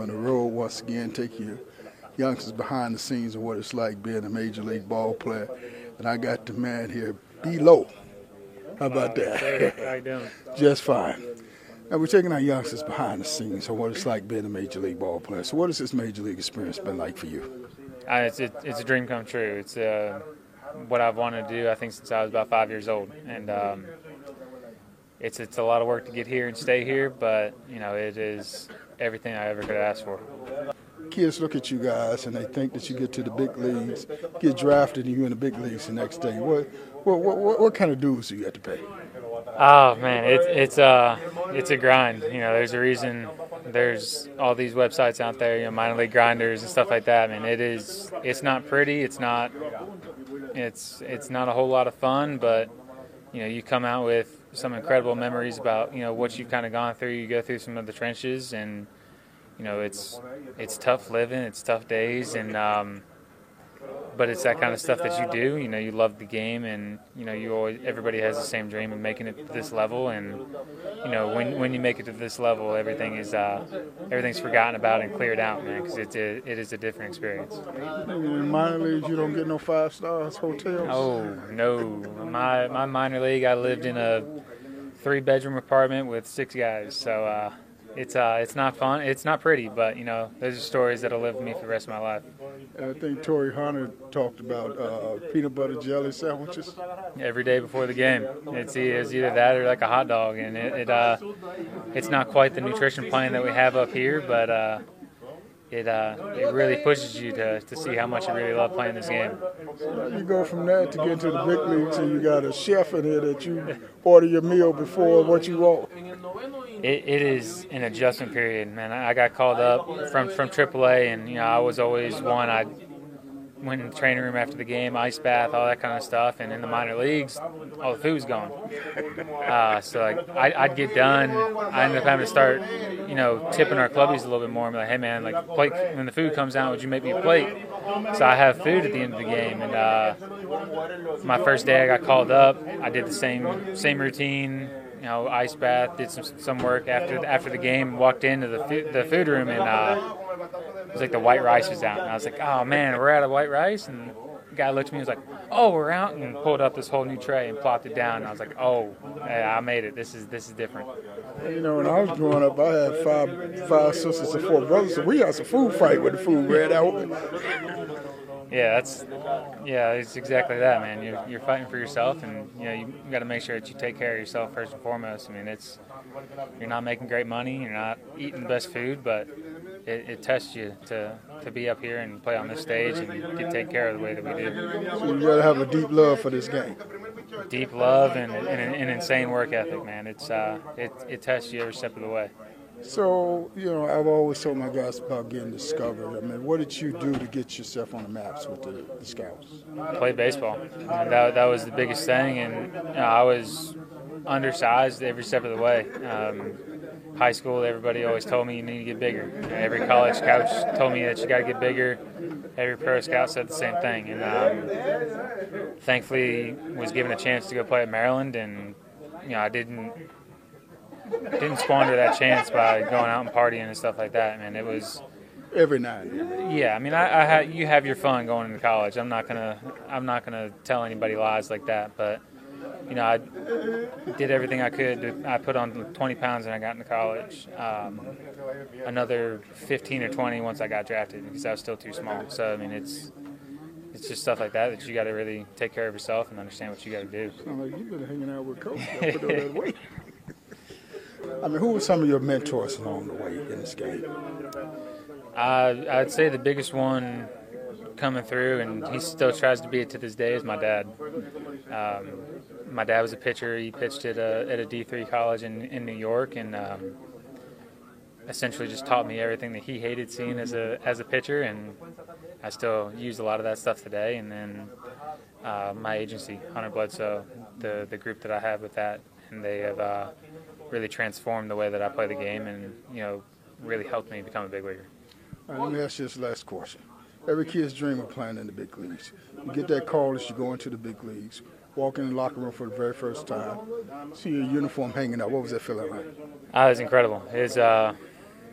on the road once again, take your youngsters behind the scenes of what it's like being a major league ball player. And I got the man here, B-Lo. How about that? How you doing? Just fine. Now we're taking our youngsters behind the scenes of what it's like being a major league ball player. So what has this major league experience been like for you? It's a dream come true. It's what I've wanted to do, I think, since I was about 5 years old. And it's a lot of work to get here and stay here, but, you know, it is everything I ever could ask for. Kids look at you guys and they think that you get to the big leagues, get drafted, and you're in the big leagues the next day. What kind of dues do you have to pay? Oh man, it's a grind. You know, there's a reason there's all these websites out there, you know, minor league grinders and stuff like that. I mean, it's not pretty. It's not a whole lot of fun, but you know, you come out with some incredible memories about, you know, what you've kind of gone through. You go through some of the trenches, and you know, it's tough living, it's tough days, and but it's that kind of stuff that you do. You know, you love the game, and you know, everybody has the same dream of making it to this level. And you know, when you make it to this level, everything's forgotten about and cleared out, man, because it is a different experience. In minor leagues, you don't get no 5-star hotels. Oh no, my minor league, I lived in a 3-bedroom apartment with 6 guys, so. It's not fun. It's not pretty, but, you know, those are stories that'll live with me for the rest of my life. I think Torrey Hunter talked about peanut butter jelly sandwiches. Every day before the game. It's either that or like a hot dog, and it's not quite the nutrition plan that we have up here, but it really pushes you to see how much you really love playing this game. So you go from that to get to the big leagues, and you got a chef in here that you order your meal before what you want. It is an adjustment period, man. I got called up from AAA, and you know, I was always one. I went in the training room after the game, ice bath, all that kind of stuff. And in the minor leagues, all the food's gone. So like I'd get done. I ended up having to start, you know, tipping our clubbies a little bit more. I'm like, hey man, like plate, when the food comes out, would you make me a plate? So I have food at the end of the game. And my first day, I got called up. I did the same routine. You know, ice bath, did some work after the game, walked into the food room, and it was like the white rice was out. And I was like, oh man, we're out of white rice? And the guy looked at me and was like, oh, we're out, and pulled up this whole new tray and plopped it down. And I was like, oh, yeah, I made it. This is different. You know, when I was growing up, I had five sisters and 4 brothers, so we had some food fight when the food ran out. Yeah, it's exactly that, man. You're fighting for yourself, and you know, you got to make sure that you take care of yourself first and foremost. I mean, you're not making great money, you're not eating the best food, but it tests you to be up here and play on this stage and get taken care of the way that we do. So you got to have a deep love for this game. Deep love and an insane work ethic, man. It tests you every step of the way. So, you know, I've always told my guys about getting discovered. I mean, what did you do to get yourself on the maps with the scouts? Play baseball. I mean, that was the biggest thing, and you know, I was undersized every step of the way. High school, everybody always told me you need to get bigger. And every college coach told me that you got to get bigger. Every pro scout said the same thing, and thankfully was given a chance to go play at Maryland, and you know, I didn't squander that chance by going out and partying and stuff like that. Man, it was every night. Yeah, I mean, you have your fun going into college. I'm not gonna tell anybody lies like that. But you know, I did everything I could. I put on 20 pounds when I got into college. Another 15 or 20 once I got drafted because I was still too small. So I mean, it's just stuff like that you got to really take care of yourself and understand what you got to do. Sound like you've been hanging out with Coach. Put on that weight. I mean, who were some of your mentors along the way in this game? I'd say the biggest one coming through, and he still tries to be it to this day, is my dad. My dad was a pitcher. He pitched at a D3 college in New York, and essentially just taught me everything that he hated seeing as a pitcher, and I still use a lot of that stuff today. And then my agency, Hunter Bledsoe, the group that I have with that, and they have really transformed the way that I play the game, and you know, really helped me become a big leaguer. All right, let me ask you this last question. Every kid's dream of playing in the big leagues. You get that call as you go into the big leagues, walk in the locker room for the very first time, see your uniform hanging up. What was that feeling like? It was incredible. It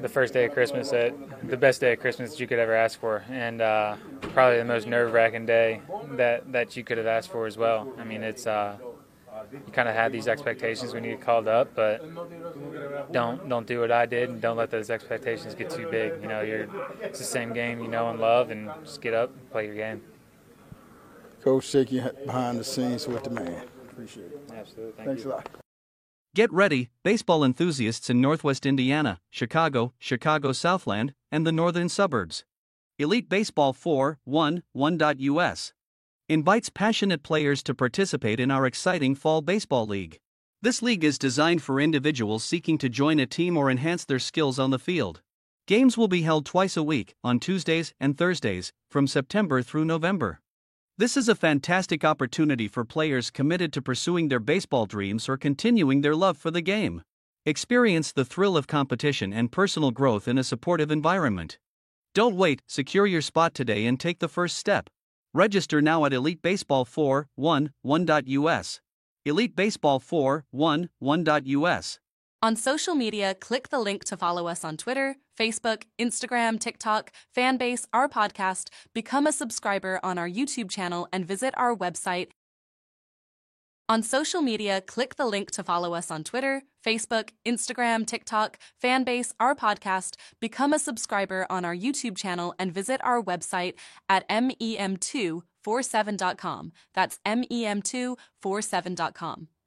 the first day of Christmas, the best day of Christmas that you could ever ask for, and probably the most nerve-wracking day that you could have asked for as well. I mean, it's you kind of had these expectations when you get called up, but don't do what I did, and don't let those expectations get too big. You know, it's the same game you know and love, and just get up and play your game. Coach, take you behind the scenes with the man. Appreciate it. Absolutely. Thanks a lot. Get ready, baseball enthusiasts in Northwest Indiana, Chicago, Chicago Southland, and the northern suburbs. Elite Baseball 411.US invites passionate players to participate in our exciting Fall Baseball League. This league is designed for individuals seeking to join a team or enhance their skills on the field. Games will be held twice a week, on Tuesdays and Thursdays, from September through November. This is a fantastic opportunity for players committed to pursuing their baseball dreams or continuing their love for the game. Experience the thrill of competition and personal growth in a supportive environment. Don't wait, secure your spot today and take the first step. Register now at Elite Baseball 411.US. Elite Baseball 411.US. On social media, click the link to follow us on Twitter, Facebook, Instagram, TikTok, Fanbase, our podcast, become a subscriber on our YouTube channel, and visit our website. On social media, click the link to follow us on Twitter, Facebook, Instagram, TikTok, Fanbase, our podcast, become a subscriber on our YouTube channel, and visit our website at mem247.com. That's mem247.com.